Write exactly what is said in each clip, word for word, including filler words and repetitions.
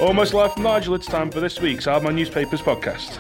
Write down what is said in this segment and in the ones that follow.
Almost live from Nigel, it's time for this week's Alma Newspapers podcast.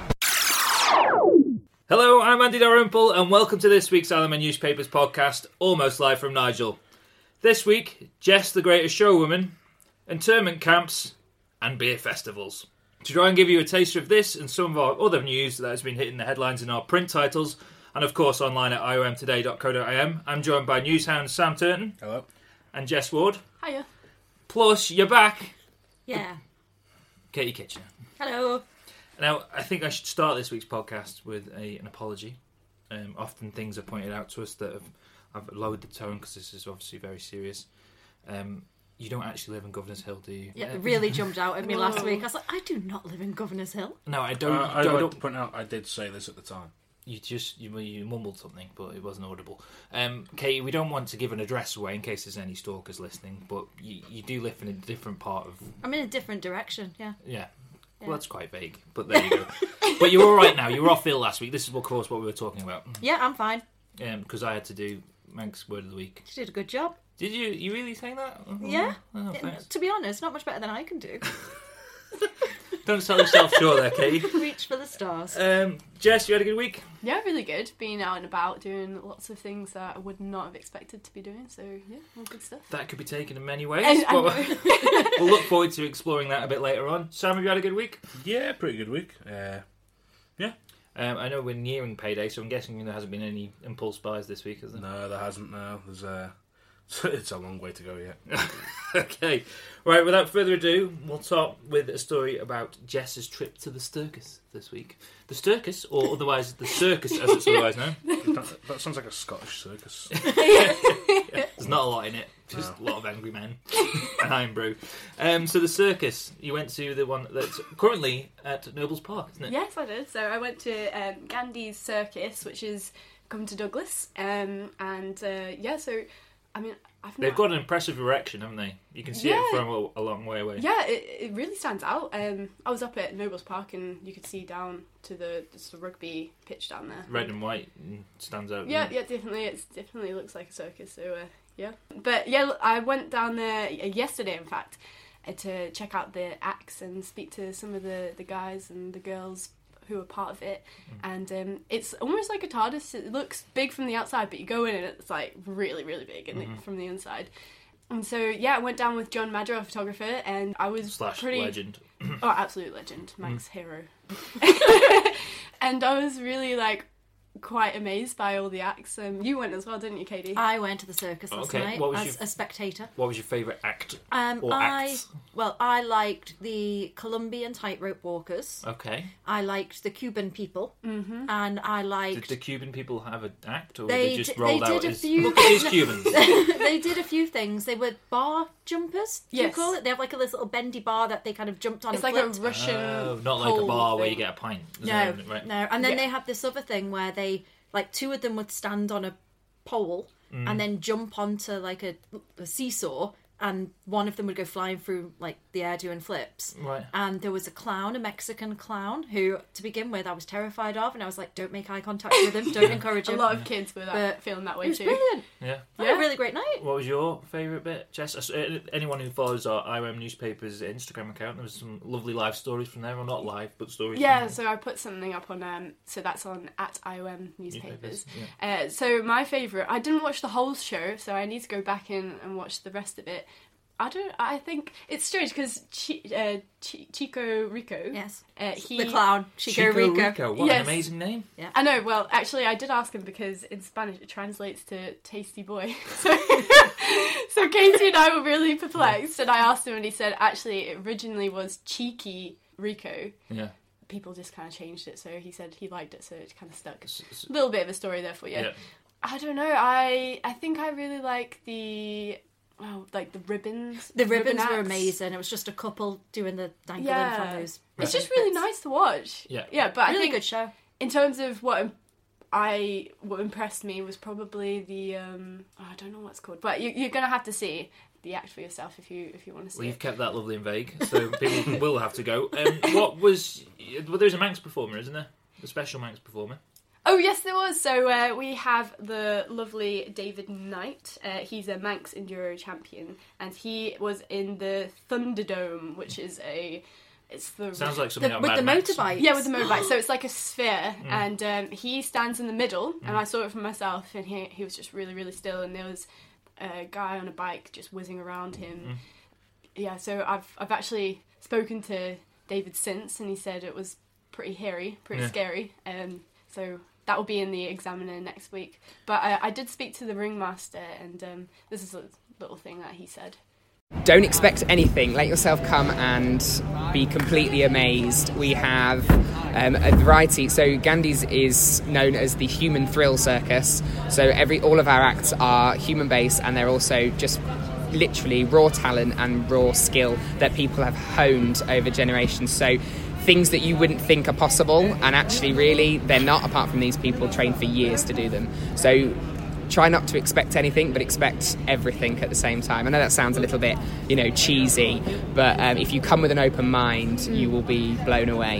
Hello, I'm Andy Dalrymple, and welcome to this week's Alma Newspapers podcast, Almost Live from Nigel. This week, Jess the Greatest Showwoman, internment camps, and beer festivals. To try and give you a taster of this and some of our other news that has been hitting the headlines in our print titles, and of course online at i o m today dot co dot i m, I'm joined by newshound Sam Turton. Hello. And Jess Ward. Hiya. Plus, you're back. Yeah. Katie Kitchener. Hello. Now, I think I should start this week's podcast with a, an apology. Um, often things are pointed out to us that have, I've lowered the tone because this is obviously very serious. Um, you don't actually live in Governor's Hill, do you? Yeah, it really jumped out at me last week. I was like, I do not live in Governor's Hill. No, I don't. Uh, I'd don't, like don't to point out I did say this at the time. You just you, you mumbled something, but it wasn't audible. Um, Katie, we don't want to give an address away in case there's any stalkers listening, but you, you do live in a different part of... I'm in a different direction, yeah. Yeah. Yeah. Well, that's quite vague, but there you go. But you're all right now. You were off ill last week. This is, of course, what we were talking about. Yeah, I'm fine. Because um, I had to do Manx Word of the Week. You did a good job. Did you? You really saying that? Yeah. Oh, yeah to be honest, not much better than I can do. Don't sell yourself short there, Katie. Reach for the stars. Um, Jess, you had a good week? Yeah, really good. Being out and about, doing lots of things that I would not have expected to be doing. So, yeah, all good stuff. That could be taken in many ways. I, but I we'll look forward to exploring that a bit later on. Sam, have you had a good week? Yeah, pretty good week. Uh, yeah. Um, I know we're nearing payday, so I'm guessing there hasn't been any impulse buys this week, has there? No, there hasn't. No, there's uh, it's a long way to go yet. Okay, right. Without further ado, we'll start with a story about Jess's trip to the Sturkis this week. The Sturkis, or otherwise the circus, as it's otherwise known. that, that sounds like a Scottish circus. There's not a lot in it, just no. a lot of angry men and iron brew. Um, so the circus, you went to the one that's currently at Nobles Park, isn't it? Yes, I did. So I went to um, Gandhi's Circus, which is come to Douglas, um, and uh, yeah, so. I mean, I've They've not... got an impressive erection, haven't they? You can see yeah. it from a, a long way away. Yeah, it, it really stands out. Um, I was up at Nobles Park and you could see down to the, just the rugby pitch down there. Red and white stands out. Yeah, yeah, definitely. It definitely looks like a circus. So uh, yeah, but yeah, I went down there yesterday, in fact, to check out the acts and speak to some of the, the guys and the girls who are part of it, mm. and um, it's almost like a TARDIS. It looks big from the outside, but you go in and it's like really, really big in mm-hmm. the, from the inside. And so yeah, I went down with John Madro, a photographer, and I was Slash pretty legend. Oh, absolute legend, Mike's mm. hero. And I was really like quite amazed by all the acts. Um, you went as well, didn't you, Katie? I went to the circus last okay. night as your, a spectator. What was your favourite act? Um, or I acts? well, I liked the Colombian tightrope walkers. Okay. I liked the Cuban people, mm-hmm. and I liked. Did the Cuban people have an act, or they they just d- rolled they did out a as few... look at these Cubans? They did a few things. They were bar jumpers. Do yes. you call it? They have like a little bendy bar that they kind of jumped on. It's and like flipped. a Russian. Oh, not like a bar thing. where you get a pint. No, that right? no. And then yeah. they had this other thing where they. Like, two of them would stand on a pole mm. and then jump onto, like, a, a seesaw, and one of them would go flying through, like, the air doing flips. Right. And there was a clown, a Mexican clown, who, to begin with, I was terrified of, and I was like, don't make eye contact with him, don't encourage him. A lot of kids were that, But feeling that way it was too. brilliant. Yeah. I had a really great night. What was your favourite bit, Jess? Anyone who follows our I O M Newspapers Instagram account, there was some lovely live stories from there. Well, not live, but stories. Yeah, from so I put something up on, um, so that's on at I O M Newspapers. Newspapers, yeah. Uh, so my favourite, I didn't watch the whole show, so I need to go back in and watch the rest of it. I don't. I think it's strange because Chi, uh, Chi, Chico Rico. Yes. Uh, he, the clown, Chico, Chico Rico. Rico. What Yes. an amazing name. Yeah. I know. Well, actually, I did ask him because in Spanish it translates to "tasty boy." So, so Katie and I were really perplexed, and I asked him, and he said, actually, it originally was Cheeky Rico. Yeah. People just kind of changed it, so he said he liked it, so it kind of stuck. S- s- A little bit of a story there for you. Yeah. I don't know. I I think I really like the. Oh, like the ribbons. The ribbons ribbon were acts. amazing. It was just a couple doing the dangling Yeah. from those. It's just really nice to watch. Yeah. Yeah, but Really I think good show. in terms of what I what impressed me was probably the um oh, I don't know what it's called, but you, you're gonna have to see the act for yourself if you if you want to see Well, it. you've kept that lovely and vague, so people will have to go. Um, what was? Well, there's a Manx performer, isn't there? A special Manx performer. Oh, yes, there was. So uh, we have the lovely David Knight. Uh, he's a Manx Enduro champion, and he was in the Thunderdome, which is a... It's the Sounds like something The, out of with Mad the Max. motorbike. Yeah, with the motorbike. So it's like a sphere, and um, he stands in the middle, and I saw it for myself, and he he was just really, really still, and there was a guy on a bike just whizzing around him. Yeah, so I've I've actually spoken to David since, and he said it was pretty hairy, pretty Yeah. scary. Um, so that will be in the Examiner next week. But I, I did speak to the ringmaster, and um, this is a little thing that he said. Don't expect anything. Let yourself come and be completely amazed. We have um, a variety. So Gandhi's is known as the Human Thrill Circus. So every all of our acts are human-based, and they're also just literally raw talent and raw skill that people have honed over generations. So things that you wouldn't think are possible, and actually really they're not, apart from these people trained for years to do them. So try not to expect anything, but expect everything at the same time. I know that sounds a little bit, you know, cheesy, but um, if you come with an open mind, you will be blown away.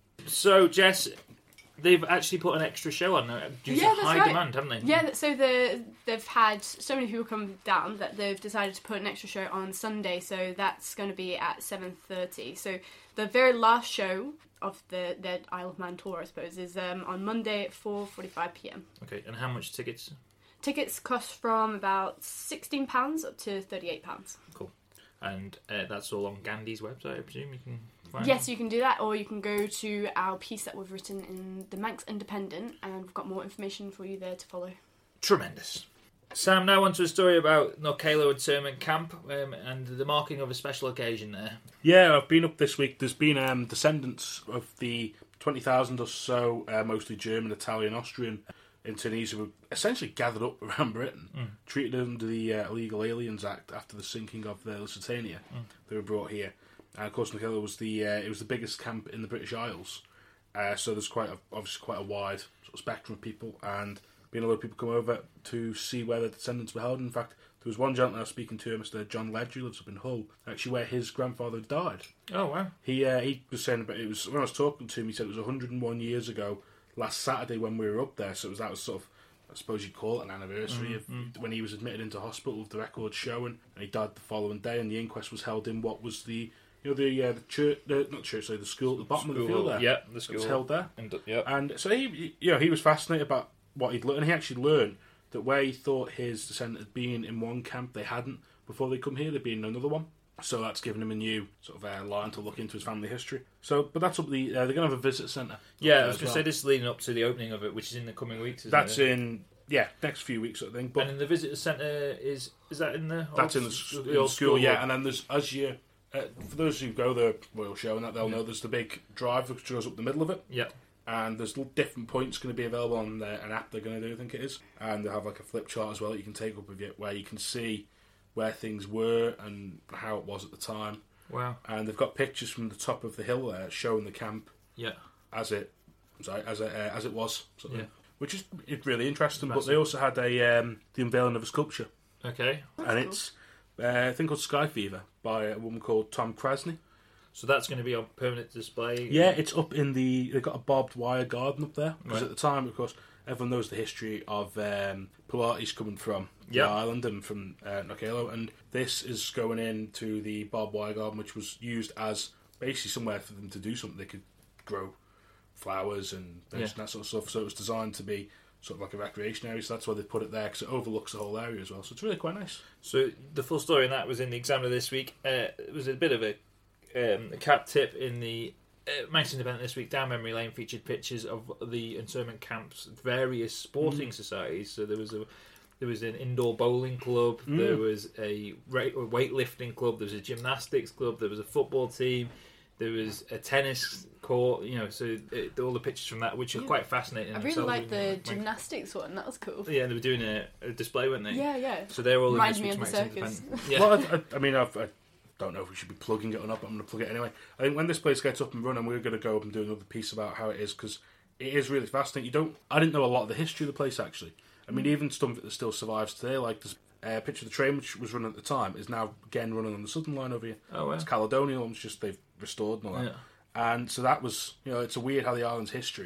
So, Jess, they've actually put an extra show on now due Yeah, to that's high right. demand, haven't they? Yeah, so the they've had so many people come down that they've decided to put an extra show on Sunday, so that's going to be at seven thirty. So the very last show of the their Isle of Man tour, I suppose, is um, on Monday at four forty-five p.m. Okay, and how much tickets? Tickets cost from about sixteen pounds up to thirty-eight pounds. Cool. And uh, that's all on Gandhi's website, I presume you can find Yes, it? you can do that, or you can go to our piece that we've written in the Manx Independent, and we've got more information for you there to follow. Tremendous. Sam, now on to a story about Knockalo Internment Camp um, and the marking of a special occasion there. Yeah, I've been up this week. There's been um, descendants of the twenty thousand or so, uh, mostly German, Italian, Austrian internees who were essentially gathered up around Britain, mm. treated under the uh, Illegal Aliens Act after the sinking of the Lusitania. Mm. They were brought here. And of course, Knockalo was the uh, it was the biggest camp in the British Isles. Uh, so there's quite a, obviously quite a wide sort of spectrum of people, and been a lot of people come over to see where the descendants were held. In fact, there was one gentleman I was speaking to, Mister John Ledger, who lives up in Hull, actually where his grandfather died. Oh wow! He uh, he was saying about it was when I was talking to him. He said it was one hundred and one years ago last Saturday when we were up there. So it was that was sort of, I suppose you'd call it an anniversary mm-hmm. of when he was admitted into hospital with the record showing, and he died the following day. And the inquest was held in what was the you know the uh, the church, the, not church, sorry, the school at the bottom school, of the field there. Yeah, the school it was held there. And, yeah. and so he, he, you know, he was fascinated about what he'd learned. And he actually learned that where he thought his descendant had been in one camp, they hadn't before they come here. They'd been in another one. So that's given him a new sort of uh, line to look into his family history. So, but that's up the. Uh, they're going to have a visitor centre. Yeah, I was going to well. say this is leading up to the opening of it, which is in the coming weeks. Isn't That's it? in yeah next few weeks, I think. But and in the visitor centre is is that in the that's old, in the, s- the in the old school, yeah. hall? And then there's as you uh, for those who go the Royal Show and that they'll know there's the big drive which goes up the middle of it. Yeah. And there's different points going to be available on the, an app they're going to do, I think it is. And they have like a flip chart as well that you can take up with you, where you can see where things were and how it was at the time. Wow. And they've got pictures from the top of the hill there showing the camp Yeah. as it sorry, as it, uh, as it was, sort of, Yeah. which is it's really interesting. Massive. But they also had a um, the unveiling of a sculpture, Okay. and it's uh, a thing called Sky Fever by a woman called Tom Krasny. So that's going to be on permanent display. Yeah, it's up in the. They've got a barbed wire garden up there because Right. at the time, of course, everyone knows the history of um, Pilates coming from the Yeah. island and from uh, Knockalo, and this is going into the barbed wire garden, which was used as basically somewhere for them to do something. They could grow flowers and Yeah. and that sort of stuff. So it was designed to be sort of like a recreation area. So that's why they put it there because it overlooks the whole area as well. So it's really quite nice. So the full story in that was in the Examiner this week. Uh, it was a bit of a, um, a cap tip in the uh, Manx Independent this week. Down Memory Lane featured pictures of the internment camps, various sporting mm. societies. So there was a there was an indoor bowling club. Mm. There was a weightlifting club. There was a gymnastics club. There was a football team. There was a tennis court. You know, so it, all the pictures from that, which are yeah. quite fascinating. I really themselves, liked the you know, gymnastics one. That was cool. Yeah, they were doing a, a display, weren't they? Yeah, yeah. So they're all Reminds in me this of week's the Manx circus. Independent. Yeah. Well, I, I, I mean, I've, I don't know if we should be plugging it or not, but I'm going to plug it anyway. I think when this place gets up and running, we're going to go up and do another piece about how it is, because it is really fascinating. You don't, I didn't know a lot of the history of the place, actually. I mean, even some of it that still survives today, like this uh, picture of the train, which was running at the time, is now again running on the Southern Line over here. Oh, wow. It's Caledonian, it's just they've restored and all that. Yeah. And so that was, you know, it's a weird how the island's history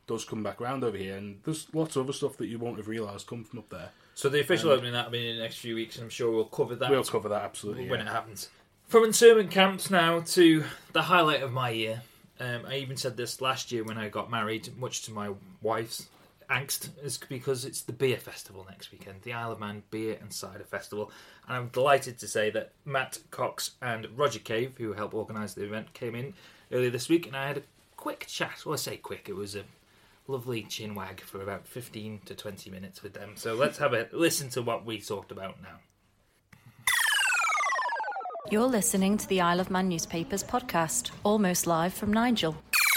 does come back around over here, and there's lots of other stuff that you won't have realised come from up there. So the official Um, opening that'll be in the next few weeks, and I'm sure we'll cover that. We'll cover that absolutely when yeah. it happens. From internment camps now to the highlight of my year. Um, I even said this last year when I got married, much to my wife's angst, is because it's the beer festival next weekend, the Isle of Man Beer and Cider Festival. And I'm delighted to say that Matt Cox and Roger Cave, who helped organise the event, came in earlier this week, and I had a quick chat. Well, I say quick, it was a lovely chinwag for about fifteen to twenty minutes with them. So let's have a listen to what we talked about now. You're listening to the Isle of Man Newspapers podcast, almost live from Nigel.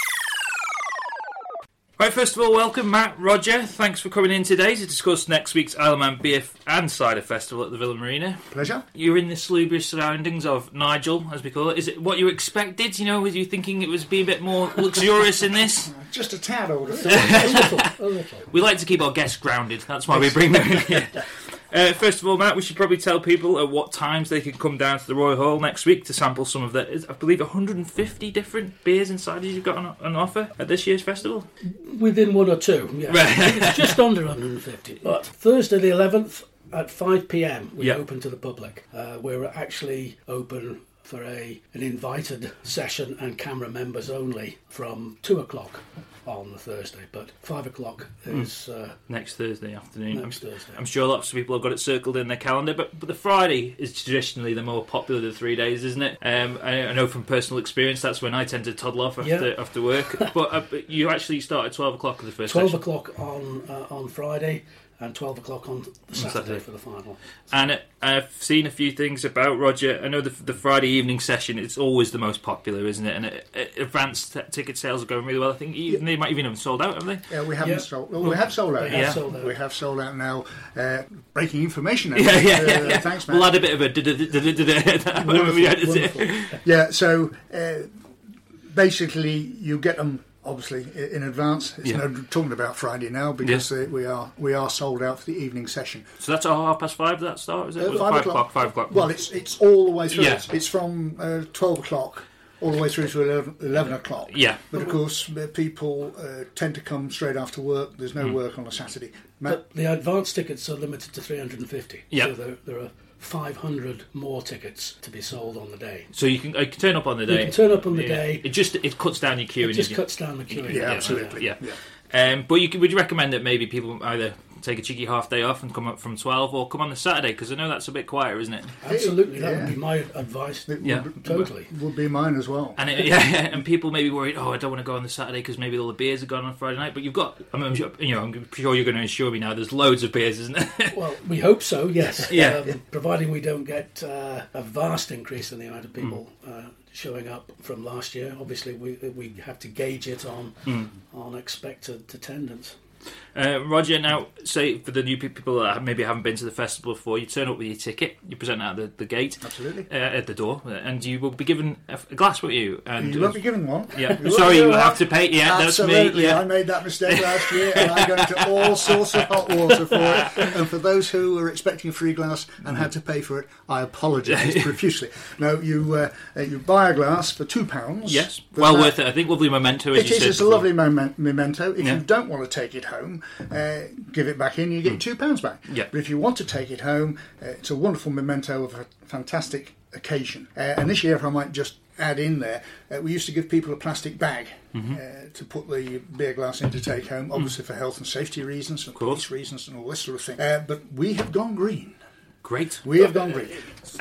Right, first of all, welcome Matt, Roger. Thanks for coming in today to discuss next week's Isle of Man Beer and Cider Festival at the Villa Marina. Pleasure. You're in the salubrious surroundings of Nigel, as we call it. Is it what you expected? You know, were you thinking it was be a bit more luxurious in this? Just a tad, I would have thought. a little, a little. We like to keep our guests grounded. That's why we bring them in here. Uh, first of all, Matt, we should probably tell people at what times they can come down to the Royal Hall next week to sample some of the, I believe, one hundred fifty different beers and ciders you've got on, on offer at this year's festival. Within one or two, yeah. Right. It's just under one hundred fifty. But Thursday the eleventh at five p.m. we Yep. open to the public. Uh, we're actually open for a an invited session and camera members only from two o'clock on the Thursday, but five o'clock is uh, Next Thursday afternoon. next I'm, Thursday. I'm sure lots of people have got it circled in their calendar, but, but the Friday is traditionally the more popular of the three days, isn't it? Um, I, I know from personal experience that's when I tend to toddle off after, Yeah. after work. but, uh, but you actually start at twelve o'clock at the first twelve session. o'clock on uh, on Friday and twelve o'clock on the Saturday, Saturday. for the final. And uh, I've seen a few things about Roger. I know the, the Friday evening session, it's always the most popular, isn't it? And uh, uh, advanced t- ticket sales are going really well. I think even, they might even have sold out, haven't they? Yeah, we haven't Yeah. sold. Well, we have sold out. They have Yeah. sold out. We have sold out now. Uh, breaking information. Now. Yeah, yeah, Uh, yeah, yeah. Thanks, Matt. We'll add a bit of a... da-da-da-da-da-da when we edit it. Wonderful. Yeah. So uh, basically, you get them obviously i- in advance. It's Yeah. no talking about Friday now because uh, we are we are sold out for the evening session. So that's at half past five that start, is it? Uh, Was it five o'clock. Five o'clock. Well, it's it's all the way through. Yeah. It's, it's from uh, twelve o'clock all the way through to eleven, eleven o'clock. Yeah. But of course, uh, people uh, tend to come straight after work. There's no work on a Saturday. Matt, But the advance tickets are limited to three hundred fifty. Yeah. So there, there are five hundred more tickets to be sold on the day. So you can, you can turn up on the You day. can turn up on the Yeah. day. It just it cuts down your queuing. It just if you- cuts down the queuing. Yeah, absolutely. Yeah. Yeah. Um, but you could, would you recommend that maybe people either take a cheeky half day off and come up from twelve, or come on the Saturday? Because I know that's a bit quieter, isn't it? Absolutely, that Yeah. would be my advice. it Yeah. would, Totally. would be mine as well. And it, yeah, and people may be worried. Oh, I don't want to go on the Saturday because maybe all the beers are gone on Friday night. But you've got, I mean, I'm sure, you know, I'm sure you're going to assure me now. There's loads of beers, isn't there? Well, we hope so, yes. Yeah. Um, providing we don't get uh, a vast increase in the amount of people Mm. uh, showing up from last year. Obviously, we we have to gauge it on Mm. on expected attendance. Uh, Roger, now, say for the new pe- people that maybe haven't been to the festival before, you turn up with your ticket, you present it at the, the gate, Absolutely. uh, at the door, and you will be given a, a glass, won't you? And You won't be given one. yeah, You sorry, won't you be have to pay. Yeah, that's me. Absolutely. I Yeah, made that mistake last year and I got into all sorts of hot water for it. And for those who were expecting a free glass and had to pay for it, I apologise profusely. No, you uh, uh, you buy a glass for two pounds. yes, But well that- worth it. I think lovely memento. As It you is. said It's a before. lovely moment, memento. If Yeah. you don't want to take it home, uh, give it back in. You get two pounds back. Yeah. But if you want to take it home, uh, it's a wonderful memento of a fantastic occasion. Uh, and this year, if I might just add in there, uh, we used to give people a plastic bag Mm-hmm. uh, to put the beer glass in to take home, obviously for health and safety reasons, and course. police reasons, and all this sort of thing. Uh, but we have gone green. Great. We have gone green.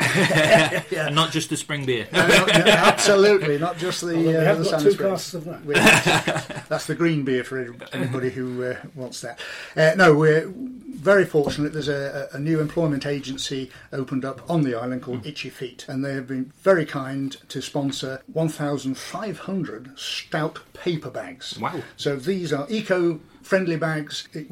And not just the spring beer. No, no, no, absolutely, not just the. Although we uh, have the got Sanders two Green. glasses of that. We- That's the green beer for anybody who uh, wants that. Uh, no, we're very fortunate. There's a, a new employment agency opened up on the island called Itchy Feet, and they have been very kind to sponsor one thousand five hundred stout paper bags. Wow. So these are eco-friendly bags. It won't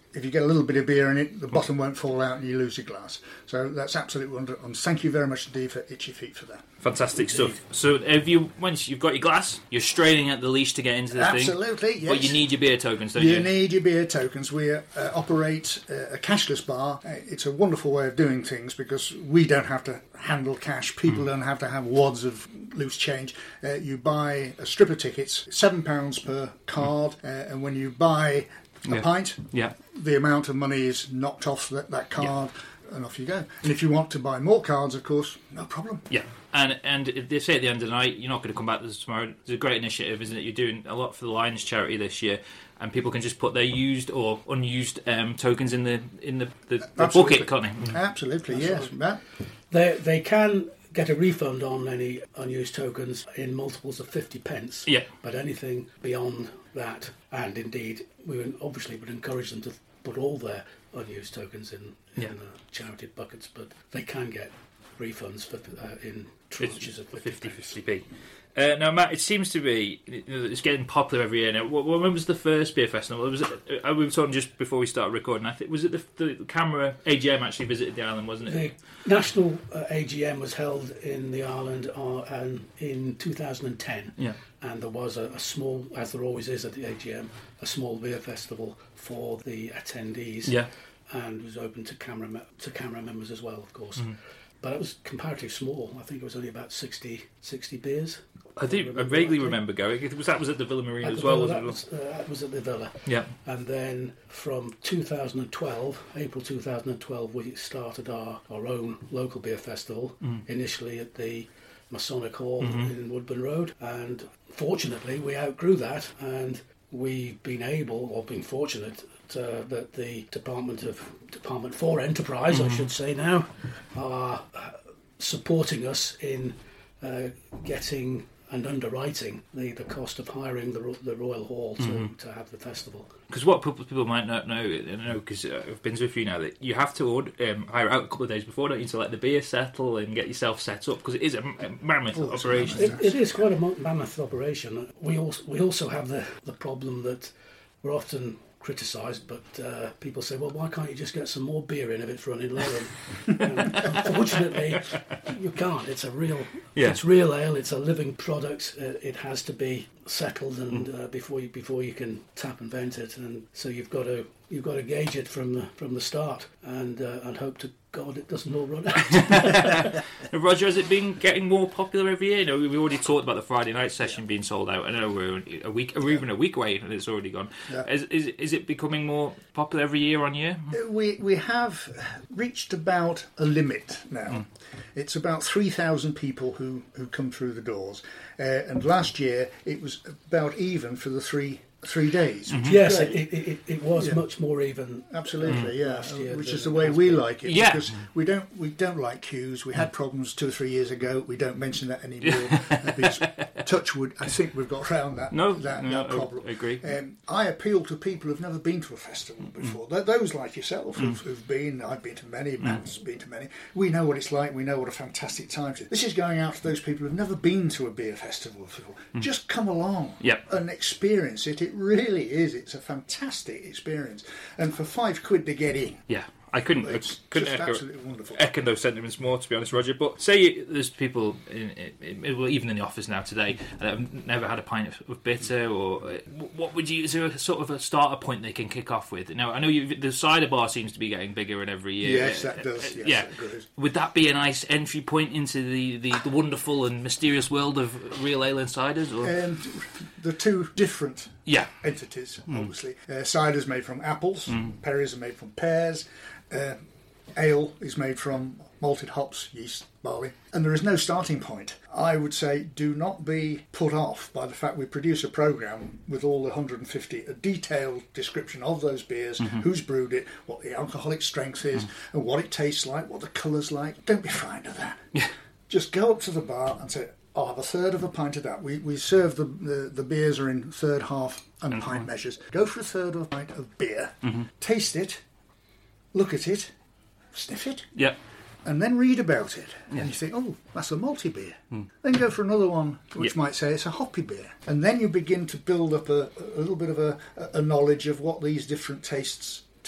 if you get a little bit of beer in it, the bottom won't fall out and you lose your glass. So that's absolutely wonderful. And thank you very much indeed for Itchy Feet for that. Fantastic stuff. So if you once you've got your glass, you're straining at the leash to get into the thing. Absolutely, yes. But you need your beer tokens, don't you? You need your beer tokens. We uh, operate uh, a cashless bar. Uh, it's a wonderful way of doing things because we don't have to handle cash. People mm. don't have to have wads of loose change. Uh, you buy a strip of tickets, seven pounds per card, mm. uh, and when you buy a yeah. pint, yeah. the amount of money is knocked off that, that card. Yeah. And off you go. And if you want to buy more cards, of course, no problem. Yeah. And and if they say at the end of the night, you're not going to come back to this tomorrow. It's a great initiative, isn't it? You're doing a lot for the Lions charity this year, and people can just put their used or unused um, tokens in the in the, the, the bucket, can't they? Absolutely, yes. Matt? They they can get a refund on any unused tokens in multiples of fifty pence. Yeah. But anything beyond that, and indeed, we would obviously would encourage them to put all their unused tokens in, in yeah. uh, charity buckets, but they can get refunds for, uh, in tranches of fifty, fifty p. Uh, now, Matt, it seems to be you know, it's getting popular every year now. When was the first beer festival? Was it, uh, we were talking just before we started recording. I think was it the, the Camera A G M actually visited the island, wasn't it? The national uh, A G M was held in the island uh, and in two thousand ten. Yeah. And there was a, a small, as there always is at the A G M, a small beer festival for the attendees. Yeah. And was open to camera me- to camera members as well, of course. Mm-hmm. But it was comparatively small. I think it was only about sixty, sixty beers. I do. I vaguely remember going. It was that was at the Villa Marina at as well. Villa, Was that, it? was, uh, that was at the Villa. Yeah. And then from two thousand twelve, April two thousand twelve, we started our, our own local beer festival. Mm. Initially at the Masonic Hall mm-hmm. in Woodburn Road, and fortunately we outgrew that, and we've been able, or been fortunate, uh, that the Department of Department for Enterprise, mm-hmm. I should say now, are uh, supporting us in uh, getting and underwriting the, the cost of hiring the the Royal Hall to, mm-hmm. to have the festival. Because what people, people might not know, I know because I've been to a few now, that you have to order, um, hire out a couple of days before, don't you, to let the beer settle and get yourself set up, because it is a, a mammoth oh, operation. It, it is quite a mammoth operation. We also, we also have the, the problem that we're often criticised, but uh, people say, well, why can't you just get some more beer in if it's running low? And, um, unfortunately, you can't. It's a real, yeah. it's real ale. It's a living product. Uh, it has to be settled, and mm. uh, before you before you can tap and vent it, and so you've got to you've got to gauge it from the from the start, and uh, and hope to God it doesn't all run out. Roger, has it been getting more popular every year? You know, we already talked about the Friday night session being sold out. I know we're a week, or even a week away, and it's already gone. Yeah. Is, is is it becoming more popular every year on year? We we have reached about a limit now. Mm. It's about three thousand people who, who come through the doors, uh, and last year it was about even for the three. Three days. Mm-hmm. Yes, it, it, it was yeah. much more even. Absolutely, mm. yeah. Year, which is the way we like it. Yeah. Because we don't we don't like queues. We had problems two or three years ago. We don't mention that anymore. uh, because Touchwood, I think we've got around that no, that, no, that problem. I agree. Um, I appeal to people who've never been to a festival before. Mm. Those like yourself mm. who've, who've been. I've been to many. Matt's mm. been to many. We know what it's like. We know what a fantastic time it is. This is going out to those people who've never been to a beer festival before. Mm. Just come along yep. and experience it. It really is. It's a fantastic experience, and for five quid to get in, yeah, I couldn't, it's I couldn't just echo, absolutely wonderful. echo those sentiments more, to be honest, Roger. But say there's people, in, in, well, even in the office now today, that have never had a pint of, of bitter, or what would you? Is there a sort of a starter point they can kick off with? Now, I know you, the cider bar seems to be getting bigger in every year. Yes, that does. Yes, yeah, that does. Would that be a nice entry point into the, the, the wonderful and mysterious world of real ale and ciders? Or? And the two different yeah. entities, obviously. Mm. Uh, cider's made from apples, mm. perries are made from pears, uh, ale is made from malted hops, yeast, barley, and there is no starting point. I would say do not be put off by the fact we produce a programme with all the one hundred fifty, a detailed description of those beers, mm-hmm. who's brewed it, what the alcoholic strength is, mm. and what it tastes like, what the colour's like. Don't be frightened of that. Yeah. Just go up to the bar and say, I'll have a third of a pint of that. We we serve the the, the beers are in third, half and mm-hmm. pint measures. Go for a third of a pint of beer, mm-hmm. taste it, look at it, sniff it, yeah, and then read about it. Yeah. And you think, oh, that's a malty beer. Mm. Then go for another one, which yeah. might say it's a hoppy beer. And then you begin to build up a, a little bit of a, a knowledge of what these different tastes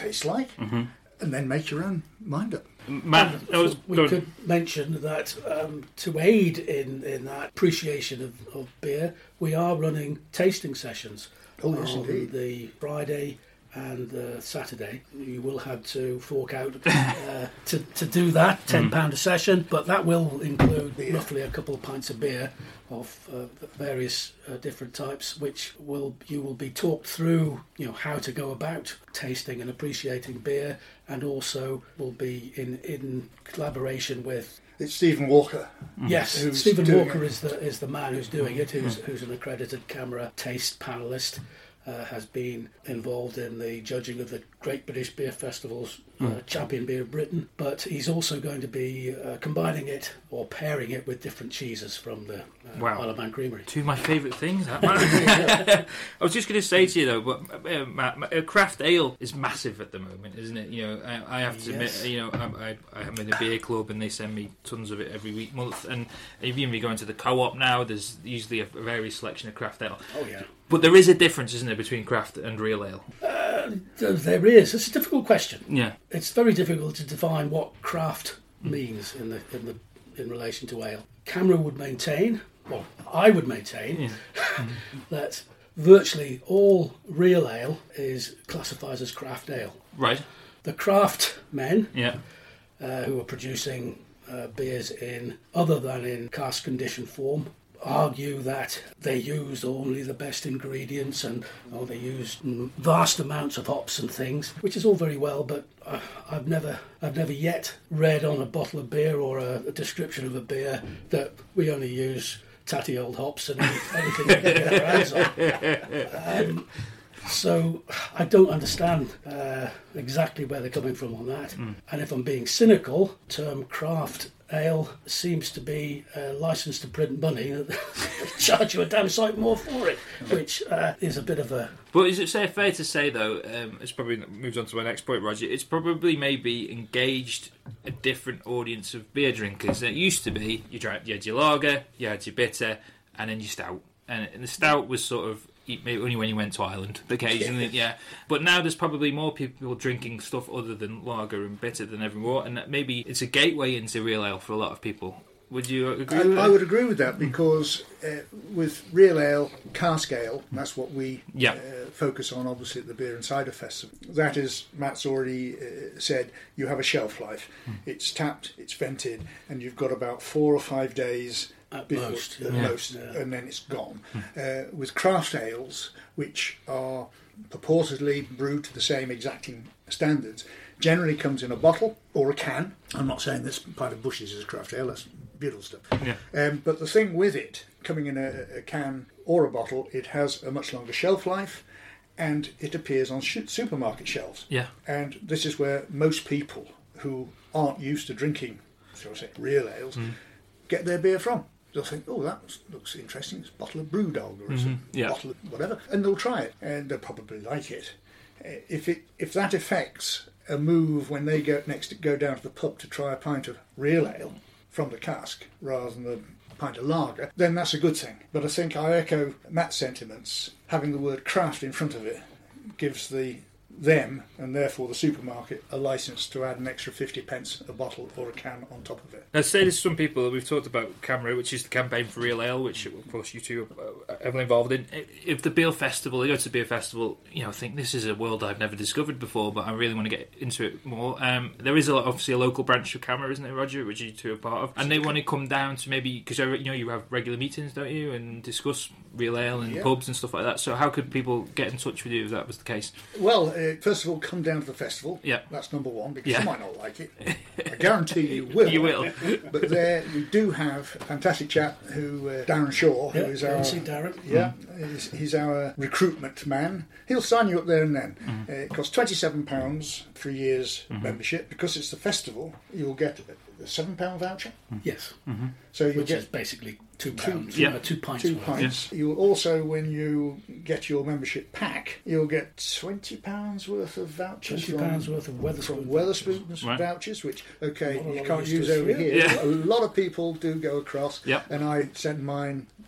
tastes like, Mm-hmm. and then make your own mind up. Matt, I was we going. could mention that um, to aid in, in that appreciation of, of beer, we are running tasting sessions Oh, yes, on indeed. the Friday and uh, Saturday. You will have to fork out uh, to, to do that, ten pounds a session, but that will include Beer. roughly a couple of pints of beer of uh, various uh, different types, which will you will be talked through, you know, how to go about tasting and appreciating beer, and also will be in, in collaboration with It's Stephen Walker. Yes, Who's Stephen doing Walker it. is the is the man who's doing it. Who's who's an accredited camera taste panelist. Uh, has been involved in the judging of the Great British Beer Festival's uh, Champion Beer of Britain, but he's also going to be uh, combining it or pairing it with different cheeses from the uh, Wow. Isle of Man Creamery. Two of my favourite things. That man. I was just going to say to you though, but uh, Matt, uh, craft ale is massive at the moment, isn't it? You know, I, I have to Yes. admit, you know, I, I, I'm in a beer club and they send me tons of it every week, month, and even if you go into the co-op now, there's usually a various selection of craft ale. Oh yeah, But there is a difference, isn't there, between craft and real ale? uh, there is. It's a difficult question. Yeah. It's very difficult to define what craft means in the in the in relation to ale. Camera would maintain, well, I would maintain, that virtually all real ale is classified as craft ale. Right. The craft men Yeah. uh, who are producing uh, beers in other than in cask condition form argue that they use only the best ingredients and oh, they use vast amounts of hops and things, which is all very well, but uh, I've never I've never yet read on a bottle of beer or a, a description of a beer that we only use tatty old hops and anything we can get our hands on. Um, so I don't understand uh, exactly where they're coming from on that. Mm. And if I'm being cynical, term craft ale seems to be uh, licensed to print money. Charge you a damn sight more for it, which uh, is a bit of a... But is it say, fair to say, though, um, it's probably moves on to my next point, Roger, it's probably maybe engaged a different audience of beer drinkers. It used to be, you, drank, you had your lager, you had your bitter, and then your stout. And, and the stout was sort of maybe only when you went to Ireland, occasionally, yeah. But now there's probably more people drinking stuff other than lager and bitter than ever more, and maybe it's a gateway into real ale for a lot of people. Would you agree I, with that? I would agree with that because uh, with real ale, cask ale, that's what we Yeah. uh, focus on, obviously, at the Beer and Cider Festival. That is, Matt's already uh, said, you have a shelf life. It's tapped, it's vented, and you've got about four or five days At before- most, at yeah. most, Yeah. and then it's gone. Uh, with craft ales, which are purportedly brewed to the same exacting standards, generally comes in a bottle or a can. I'm not saying this pint of Bushes is a craft ale, that's beautiful stuff. Yeah. Um, but the thing with it, coming in a, a can or a bottle, it has a much longer shelf life and it appears on sh- supermarket shelves. Yeah. And this is where most people who aren't used to drinking, shall I say, real ales, get their beer from. They'll think, oh, that looks interesting. It's a bottle of Brewdog or it's a yeah. bottle of whatever. And they'll try it and they'll probably like it. Uh, If it if that affects a move when they go next go down to the pub to try a pint of real ale from the cask rather than a pint of lager, then that's a good thing. But I think I echo Matt's sentiments. Having the word craft in front of it gives the them, and therefore the supermarket, a licence to add an extra fifty pence a bottle or a can on top of it. Now, say to some people, we've talked about CAMRA, which is the Campaign for Real Ale, which, of course, you two are heavily involved in. If the beer festival, they go to the beer festival, you know, think this is a world I've never discovered before, but I really want to get into it more. Um, there is a lot, obviously a local branch of CAMRA, isn't there, Roger, which you two are part of? And they want to come down to maybe, because you know you have regular meetings, don't you, and discuss real ale and Yeah. pubs and stuff like that. So how could people get in touch with you if that was the case? Well, uh, first of all, come down to the festival. Yeah. That's number one, because Yeah. you might not like it. I guarantee you will. You will. But there we do have a fantastic chap who, uh, Darren Shaw, who Yeah, is go our... and see Darren. Yeah, he's, he's our recruitment man. He'll sign you up there and then. Uh, it costs twenty-seven pounds for a year's membership. Because it's the festival, you'll get a seven pound voucher. Yes, So you'll which get is basically two pounds, yeah. uh, two pints. two worth. pints. You'll also, when you get your membership pack, you'll get twenty pounds worth of vouchers Twenty pounds worth of from Weatherspoon. Weatherspoons Right. vouchers, which, okay, Not a you lot can't of use used over to here. Yeah. A lot of people do go across, Yep. and I sent mine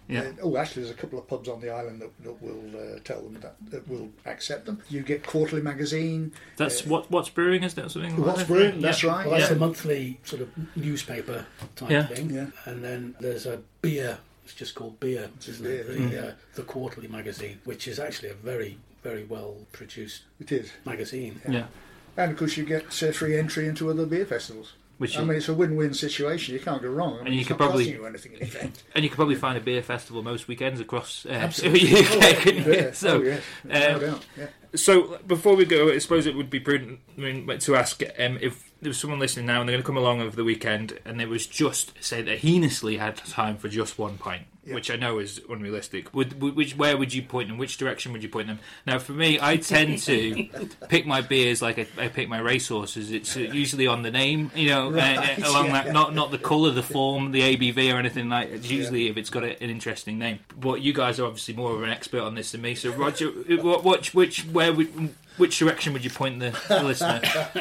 Yeah. Uh, oh, actually, there's a couple of pubs on the island that, that will uh, tell them that, that will accept them. You get Quarterly Magazine. That's uh, what What's Brewing, isn't it? Something like What's that? Brewing, Yeah. that's right. Well, that's Yeah. a monthly sort of newspaper type Yeah. thing. Yeah. And then there's a beer, it's just called Beer, Just isn't it? Beer, The, Mm. uh, the Quarterly magazine, which is actually a very, very well produced It is. magazine. Yeah. And of course, you get uh, free entry into other beer festivals. Which I is- mean, it's a win-win situation. You can't go wrong. I mean, And you it's could not probably- costing you anything in effect. And you could probably find a beer festival most weekends across uh, the Absolutely. U K, couldn't you? Yeah. So, oh, yes. No um, doubt. Yeah. So before we go, I suppose it would be prudent I mean, to ask um, if there was someone listening now and they're going to come along over the weekend and they was just say they heinously had time for just one pint, Yeah. which I know is unrealistic. Would, would which where would you point them? Which direction would you point them? Now, for me, I tend to pick my beers like I, I pick my racehorses. It's uh, usually on the name, you know, Right, uh, uh, along yeah. that not not the colour, the form, the A B V or anything like. It's usually if it's got a, an interesting name. But you guys are obviously more of an expert on this than me. So, Roger, what, which which where would which direction would you point the, the listener?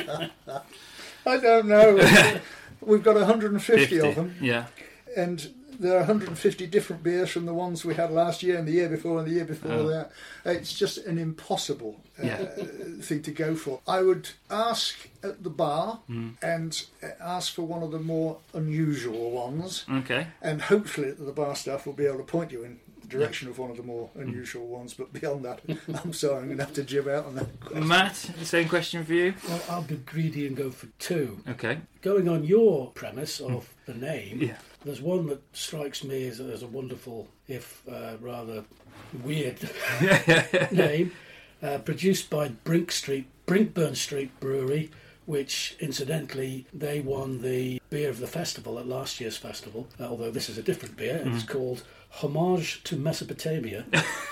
I don't know. We've got one hundred fifty fifty. of them, Yeah. and there are one hundred fifty different beers from the ones we had last year and the year before and the year before Oh. that. It's just an impossible uh, Yeah. thing to go for. I would ask at the bar Mm. and uh, ask for one of the more unusual ones, Okay. and hopefully the bar staff will be able to point you in the direction of one of the more unusual ones. But beyond that, I'm sorry, I'm going to have to jib out on that question. Matt, the same question for you. Well, I'll be greedy and go for two. Okay. Going on your premise of the name, Yeah. there's one that strikes me as, as a wonderful, if uh, rather weird name, uh, produced by Brink Street, Brinkburn Street Brewery, which incidentally they won the beer of the festival at last year's festival. Uh, although this is a different beer, it's called Homage to Mesopotamia.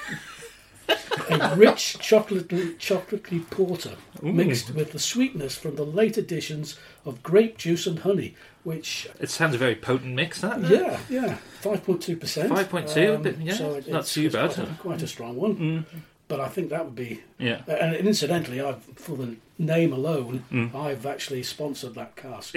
A rich chocolatey, chocolatey porter mixed with the sweetness from the late additions of grape juice and honey, which It sounds a very potent mix, that. doesn't it? yeah, yeah, five point two percent. five point two, a bit- yeah, so not it's, too it's bad. Quite a, quite a strong one. Mm. But I think that would be. Yeah. And incidentally, I've for the name alone, Mm. I've actually sponsored that cask.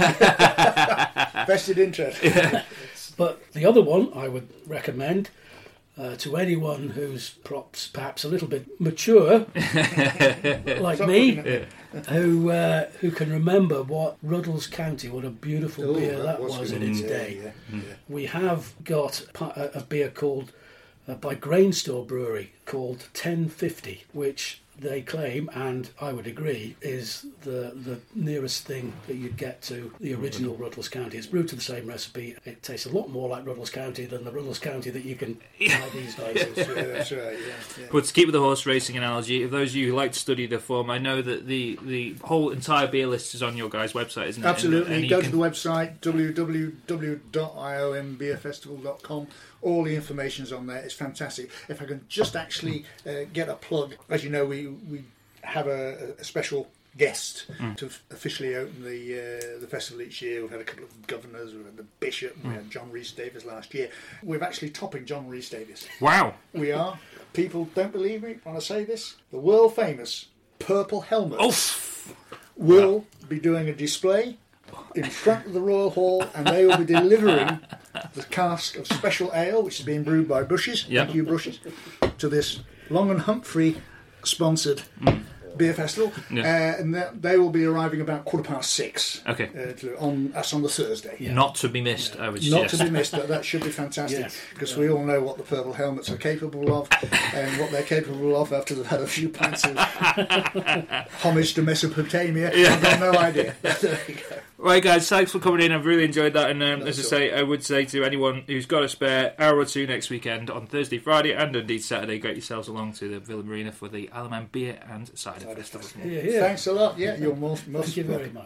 Vested interest. But the other one I would recommend uh, to anyone who's perhaps, perhaps a little bit mature, like Stop me, looking at who uh, who can remember what Ruddles County, what a beautiful Oh, beer that that was was in good. its Yeah, day. yeah, yeah. We have got pa- a, a beer called uh, by Grain Store Brewery called ten fifty, which they claim, and I would agree, is the the nearest thing that you'd get to the original Ruddles County. It's brewed to the same recipe. It tastes a lot more like Ruddles County than the Ruddles County that you can buy these days. Yeah, that's right. Yeah, yeah. But to keep with the horse racing analogy, if those of you who like to study the form, I know that the, the whole entire beer list is on your guys' website, isn't it? Absolutely. And, and Go you to can- the website w w w dot i o m beer festival dot com. All the information's on there. It's fantastic. If I can just actually uh, get a plug, as you know, we we have a, a special guest Mm. to officially open the uh, the festival each year. We've had a couple of governors, we've had the bishop, and we had John Rhys Davies last year. We're actually topping John Rhys Davies. Wow. We are. People don't believe me when I say this. The world famous Purple Helmet Oh, will be doing a display in front of the Royal Hall, and they will be delivering the cask of special ale, which is being brewed by Brushes. Yep. Thank you, Brushes, to this Long and Humphrey sponsored beer festival. Yeah. Uh, and that- they will be arriving about quarter past six. Okay. Uh, to, on that's on the Thursday. Not to be missed, I would Not suggest. to be missed, but that should be fantastic Yes. because we all know what the Purple Helmets are capable of and what they're capable of after they've had a few pints of homage to Mesopotamia. I've got no idea. There you go. Right, guys, thanks for coming in. I've really enjoyed that. And um, as I That's say, I would say to anyone who's got a spare hour or two next weekend on Thursday, Friday, and indeed Saturday, get yourselves along to the Villa Marina for the Alaman Beer and Cider Festival. Yeah, yeah. Thanks a lot. Yeah, you're most, most Thank you very welcome. much.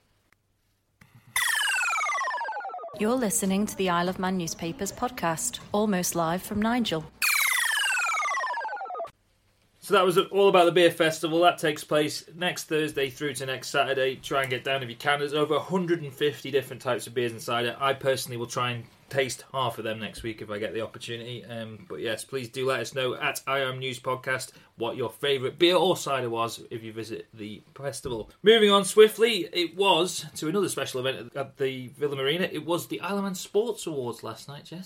You're listening to the Isle of Man Newspapers podcast, almost live from Nigel. So that was all about the beer festival. That takes place next Thursday through to next Saturday. Try and get down if you can. There's over one hundred fifty different types of beers and cider. I personally will try and taste half of them next week if I get the opportunity. Um, but yes, please do let us know at I Am News Podcast what your favourite beer or cider was if you visit the festival. Moving on swiftly, it was to another special event at the Villa Marina. It was the Isle of Man Sports Awards last night, Jess.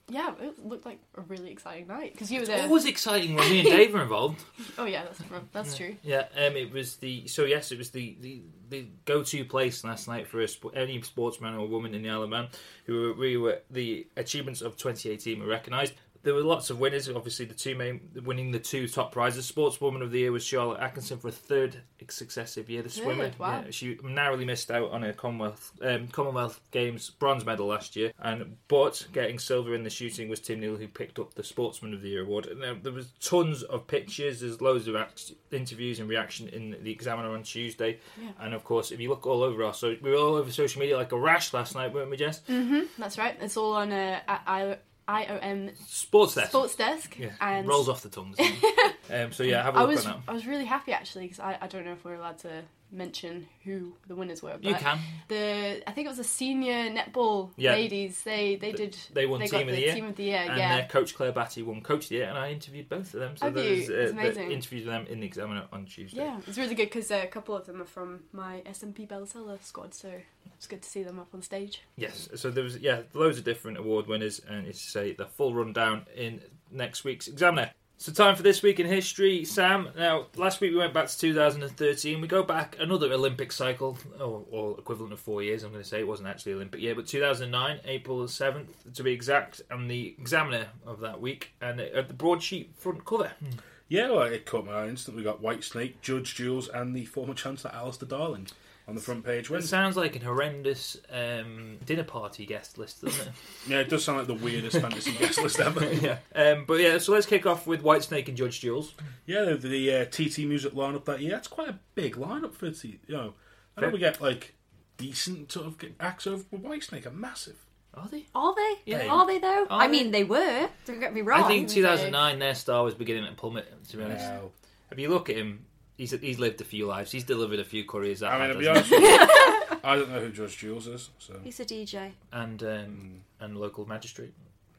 yeah, it looked like a really exciting night because you were It's there. always exciting when me and Dave are involved. Oh yeah, that's that's true. Yeah, um, it was the so yes, it was the, the, the go-to place last night for a sp- any sportsman or woman in the Isle of Man who were, we were the achievements of twenty eighteen were recognised. There were lots of winners. Obviously, the two main winning the two top prizes. Sportswoman of the Year was Charlotte Atkinson for a third successive year. The swimmer, wow. yeah, she narrowly missed out on a Commonwealth um, Commonwealth Games bronze medal last year, and but getting silver in the shooting was Tim Neal, who picked up the Sportsman of the Year award. Now, there was tons of pictures. There's loads of act- interviews and reaction in the Examiner on Tuesday, Yeah. and of course, if you look all over our so we were all over social media like a rash last night, weren't we, Jess? Mm-hmm. That's right. It's all on uh, at I- IOM Sports Desk. Sports Desk. Yeah, And rolls off the tongue. doesn't it? um, so yeah, have a I look was on that. I was really happy actually because I, I don't know if we're allowed to mention who the winners were. But You can. The I think it was the senior netball Yeah. ladies. They they did. They won they Team got of the the Year. Team of the Year. And yeah. their coach Claire Batty won Coach of the Year, and I interviewed both of them. So Have you? there's It's uh, amazing. the interviews with them in the Examiner on Tuesday. Yeah, it's really good because uh, a couple of them are from my S M P Bellacella squad, so it's good to see them up on stage. Yes. So there was yeah loads of different award winners, and it's to say the full rundown in next week's Examiner. So time for This Week in History. Sam, now last week we went back to two thousand thirteen. We go back another Olympic cycle, or, or equivalent of four years, I'm going to say. It wasn't actually Olympic year, but two thousand nine, April seventh to be exact, and the Examiner of that week, and at the broadsheet front cover. Yeah, well, it caught my eye instantly. We got Whitesnake, Judge Jules, and the former Chancellor Alistair Darling on the front page. It sounds like an horrendous um, dinner party guest list, doesn't it? Yeah, it does sound like the weirdest fantasy guest list ever. yeah. Um, but yeah, so let's kick off with Whitesnake and Judge Jules. Yeah, the, the uh, T T music lineup that year. That's quite a big lineup for T. You know, I know we get like decent sort of acts over, but Whitesnake are massive. Are they? Are they? Yeah. Are they though? Are I they? mean, they were. Don't get me wrong. I think two thousand nine, their star was beginning to plummet, to be honest. Wow. If you look at him, he's he's lived a few lives. He's delivered a few couriers. That I mean, had, to be hasn't honest with you, I don't know who Judge Jules is, so He's a D J. he? And um, and local magistrate.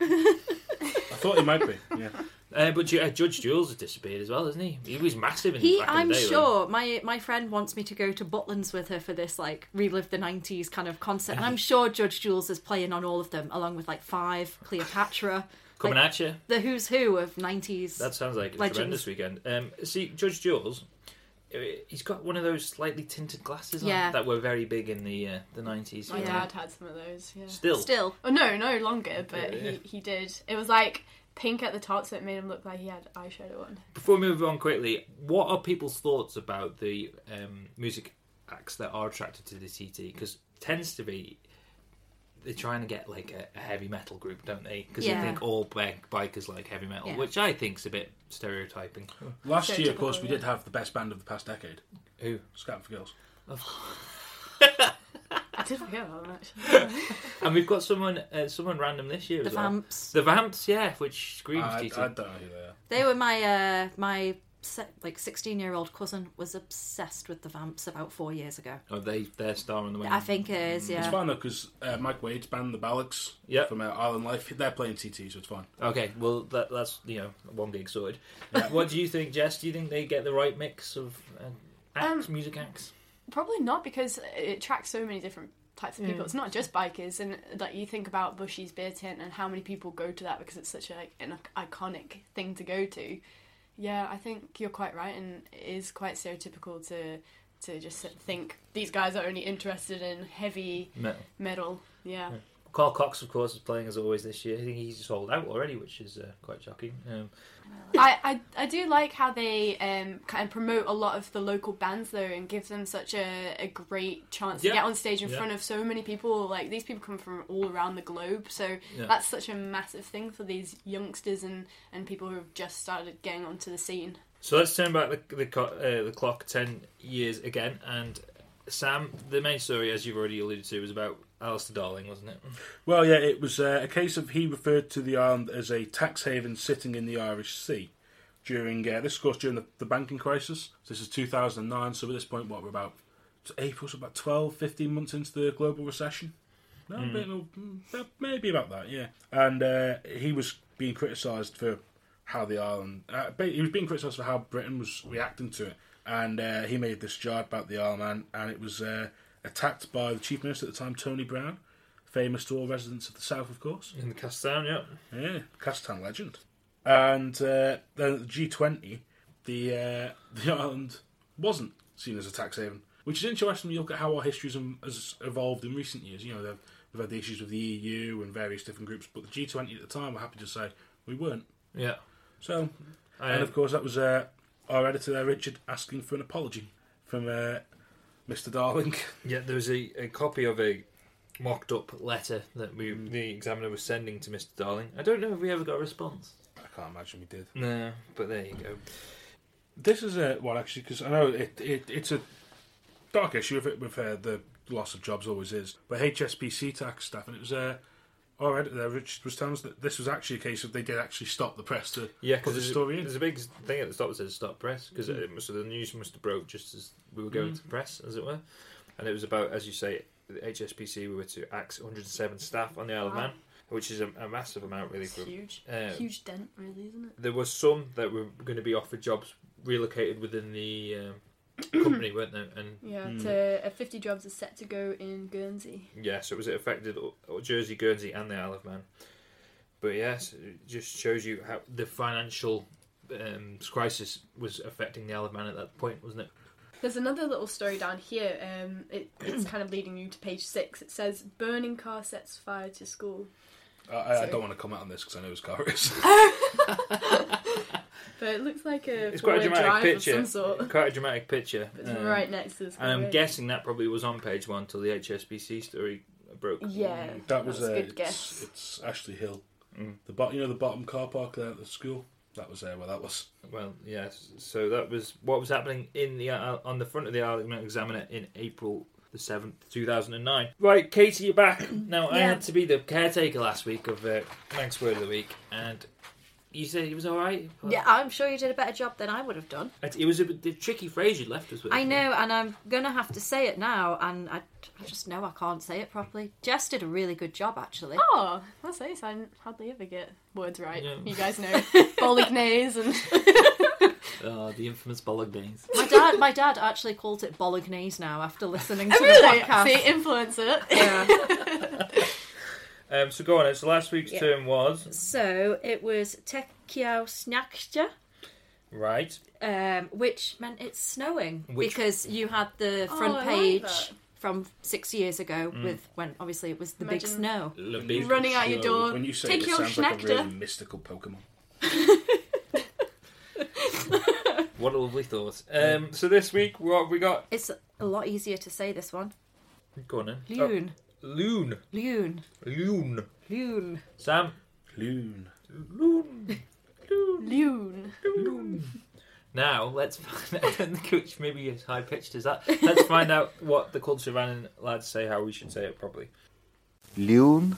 I thought he might be. Yeah. Uh, but Ju- uh, Judge Jules has disappeared as well, hasn't he? He was massive in He, back in I'm the day. sure my my friend wants me to go to Butlins with her for this like relive the nineties kind of concert, and I'm sure Judge Jules is playing on all of them, along with like Five, Cleopatra, Coming like, at you. the who's who of nineties. That sounds like a Legends. tremendous weekend. Um, see, Judge Jules, uh, he's got one of those slightly tinted glasses on Yeah. that were very big in the uh, the nineties. My Yeah. dad had some of those. Yeah. Still. Still. Oh no, no longer, but Yeah, yeah. he he did. It was like pink at the top, so it made him look like he had eyeshadow on. Before we move on quickly, what are people's thoughts about the um, music acts that are attracted to the T T? Because it tends to be they're trying to get like a, a heavy metal group, don't they? Because Yeah. they think all bike- bikers like heavy metal, Yeah. which I think's a bit stereotyping. Last year, of Stereotypical, course, we yeah. did have the best band of the past decade, Who? Scatman for Girls. I did forget about them actually. And we've got someone, uh, someone random this year The as well. Vamps. The Vamps, yeah, which screams I, I T T. don't know who they are. They were my uh, my se- like sixteen year old cousin was obsessed with the Vamps about four years ago. Oh, they their star on the wing. I think it is. It's Yeah. fine though because uh, Mike Wade's band, the Ballocks, Yep. from uh, Island Life, they're playing T T, so it's fine. Okay, well that that's you know one gig sorted. What do you think, Jess? Do you think they get the right mix of uh, acts, Um, music acts? Probably not because it attracts so many different types of people. It's not just bikers, and like you think about Bushy's Beer Tent and how many people go to that because it's such a, like an iconic thing to go to. Yeah, I think you're quite right, and it is quite stereotypical to to just think these guys are only interested in heavy Metal. metal. Yeah. Carl Cox, of course, is playing as always this year. I think he's sold out already, which is uh, quite shocking. Um, I, I, I do like how they um, kind of promote a lot of the local bands though and give them such a, a great chance Yeah. to get on stage in Yeah. front of so many people. Like these people come from all around the globe, so Yeah. that's such a massive thing for these youngsters and, and people who have just started getting onto the scene. so let's turn back the the, co- uh, the clock ten years again. And Sam, the main story, as you've already alluded to, was about Alistair Darling, wasn't it? Well, yeah, it was uh, a case of he referred to the island as a tax haven sitting in the Irish Sea during, uh, this of course, during the, the banking crisis. This is two thousand nine, so at this point, what, we're about, April, so about twelve, fifteen months into the global recession? No, Mm. a bit, no, maybe about that, yeah. And uh, he was being criticised for how the island, uh, he was being criticised for how Britain was reacting to it. And uh, he made this jar about the Isle of Man, and it was uh, attacked by the Chief Minister at the time, Tony Brown. famous to all residents of the south, of course. In the cast down, yeah. Yeah, cast town legend. And uh, then at the G twenty, the uh, the island wasn't seen as a tax haven, which is interesting when you look at how our history has evolved in recent years. You know, we've had the issues with the E U and various different groups, but the G twenty at the time, we're happy to say, we weren't. Yeah. So, I, and of course, that was uh, our editor there, Richard, asking for an apology from uh, Mister Darling. Yeah, there was a, a copy of a mocked up letter that we the examiner was sending to Mister Darling. I don't know if we ever got a response. I can't imagine we did. No, but there you go. This is a well, actually, because I know it, it it's a dark issue with it with uh, the loss of jobs always is, but H S B C tax staff, and it was uh, our editor there, Richard, was telling us that this was actually a case of they did actually stop the press to Yeah, put because the there's, story a- in. there's a big thing at the stop that says stop press, because it must have, the news must have broke just as we were going Mm. to press, as it were. And it was about, as you say, the H S B C, we were to axe one hundred seven staff on the Isle of Wow. Man, which is a, a massive amount, really. It's For huge. um, Huge dent, really, isn't it? There was some that were going to be offered jobs relocated within the um, company, weren't there? And Yeah, Mm. to, uh, fifty jobs are set to go in Guernsey. yeah, so it was it affected uh, Jersey, Guernsey, and the Isle of Man. But yes, it just shows you how the financial um, crisis was affecting the Isle of Man at that point, wasn't it? There's another little story down here. Um, it, it's kind of leading you to page six. It says, burning car sets fire to school. I, I, I Sorry. don't want to comment on this because I know whose car it is. But it looks like a It's quite a four-wheel dramatic drive picture. of some sort. Quite a dramatic picture. It's Um, right next to the And I'm sky. guessing that probably was on page one till the H S B C story broke. Yeah, That was that's uh, a good it's, guess. it's Ashley Hill, Mm. the bot, you know, the bottom car park there at the school. That was there where that was. Well, yes. So that was what was happening in the uh, on the front of the Isle of Man Examiner in April the seventh, two thousand nine. Right, Katie, you're back. Now I Yeah. had to be the caretaker last week of uh, Manx Word of the Week, and you said it was all right. Yeah, I'm sure you did a better job than I would have done. It, it was a, the tricky phrase you left us with. I know, and I'm gonna have to say it now, and I, I just know I can't say it properly. Jess did a really good job, actually. Oh, that's nice. I hardly ever get words right. Yeah. You guys know. Bolognese and... Oh, the infamous bolognese. My dad, my dad actually called it bolognese now after listening to Oh, really? the podcast. See, influencer. Yeah. Um, so go on. So last week's Yeah. term was So it was Tekiao Snakja, right. um, which meant it's snowing Which- because you had the Oh, front I like page that. from six years ago Mm. with when obviously it was the Imagine- big snow. Le When big you- running out your door. When you say Take it, it your sounds like a Schneckter. really mystical Pokemon. What a lovely thought. Um, so this week, what have we got? It's a lot easier to say this one. Go on then. Loon, Oh, loon. loon, Loon. loon. Sam. Loon. Loon. Loon. Loon. Now, let's find out, I don't think which maybe as high pitched as that. Let's find out what the Culture Van lads say, how we should say it properly. Loon.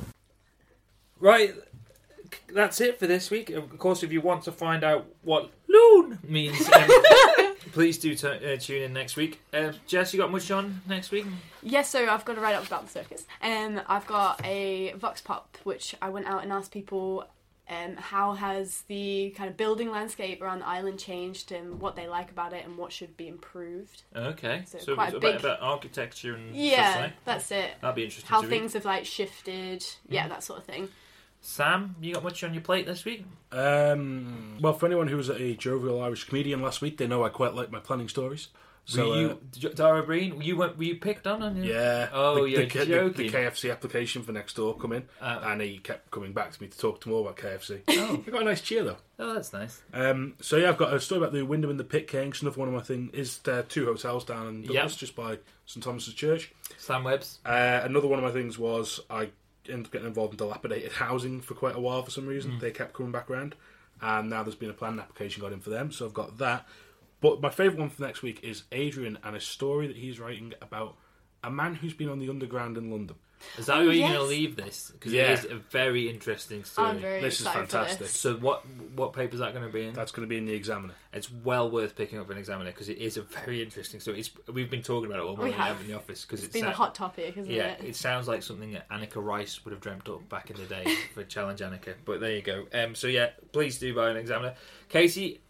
Right, that's it for this week. Of course, if you want to find out what loon means, um, please do t- uh, tune in next week. Uh, Jess, you got much on next week? Yes, so I've got to write up about the circus. Um, I've got a Vox Pop, which I went out and asked people um, how has the kind of building landscape around the island changed and what they like about it and what should be improved. Okay, So so, quite it's a about, big- about architecture and Yeah, such like. that's it. That'd be interesting How to things read. have like shifted, yeah, that sort of thing. Sam, you got much on your plate this week? Um, well, for anyone who was a jovial Irish comedian last week, they know I quite like my planning stories. So, were you, uh, Dara Breen, you went, were you picked on? on you? yeah. Oh, the, you're the, K- the, joking. the K F C application for next door come in, Uh, and he kept coming back to me to talk to more about K F C. Oh. I got a nice cheer though. Oh, that's nice. Um, so yeah, I've got a story about the Wyndham and the Pit Kings. Another one of my things is there are two hotels down in Douglas, Yep. just by St Thomas's Church. Sam Webb's. Uh, another one of my things was I ended up getting involved in dilapidated housing for quite a while for some reason. Mm. They kept coming back around, and now there's been a planning application got in for them, so I've got that. But my favourite one for next week is Adrian and a story that he's writing about a man who's been on the underground in London. Is that where you're yes. going to leave this? Because Yeah. it is a very interesting story. I'm very This is excited fantastic. for this. So what what paper is that going to be in? That's going to be in the Examiner. It's well worth picking up an Examiner because it is a very interesting story. It's, we've been talking about it all morning have. in the office because It's it's been a hot topic, isn't yeah, it? it sounds like something that Annika Rice would have dreamt up back in the day for Challenge Annika. But there you go. Um, so yeah, please do buy an Examiner. Casey,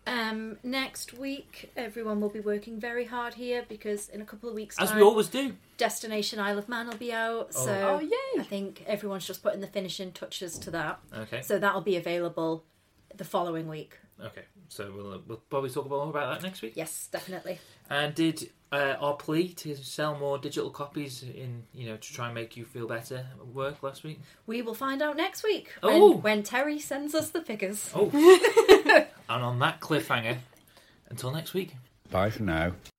Um, next week, everyone will be working very hard here because in a couple of weeks' time, As we always do. Destination Isle of Man will be out. Oh. So Oh, yay. I think everyone's just putting the finishing touches to that. Okay. So that'll be available the following week. Okay. So we'll, uh, we'll probably talk more about that next week. Yes, definitely. And did uh, our plea to sell more digital copies in, you know, to try and make you feel better work last week? We will find out next week when, Oh. when Terry sends us the figures. Oh. And on that cliffhanger, until next week. Bye for now.